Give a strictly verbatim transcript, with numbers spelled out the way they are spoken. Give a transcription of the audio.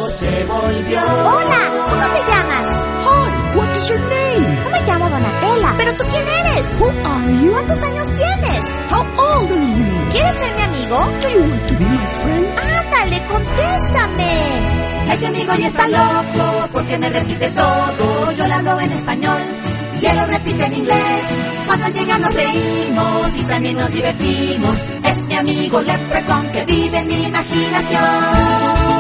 loco se volvió. Hola, ¿cómo te llamas? Hi, what is your name? Yo me llamo Donatella. ¿Pero tú quién eres? Who are you? ¿Cuántos años tienes? How old are you? ¿Quieres ser mi amigo? Do you want to be my friend? Ándale, contéstame. Este amigo ya está loco porque me repite todo. Yo le hablo en español y él lo repite en inglés. Cuando llega nos reímos y también nos divertimos. Es mi amigo Leprechaun que vive en mi imaginación.